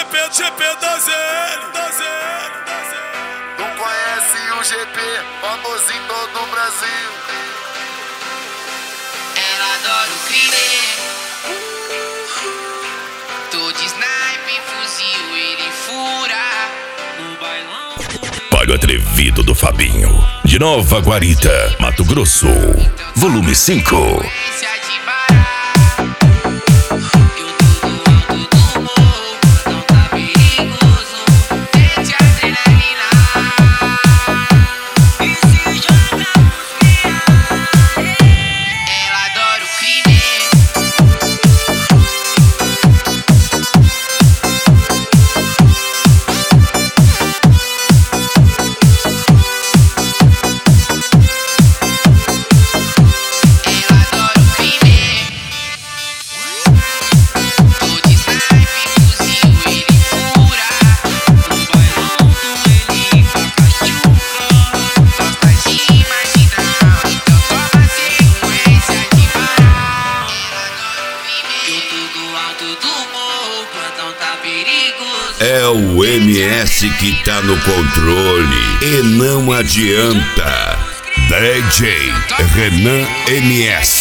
GP da ZL. Não conhece o GP, famoso em todo o Brasil. Ela adora o crime. Tô de snipe, fuzil, ele fura. No bailão. Palho Atrevido do Fabinho, de Nova Guarita, Mato Grosso, volume 5. É o MS que tá no controle e não adianta. DJ Renan MS.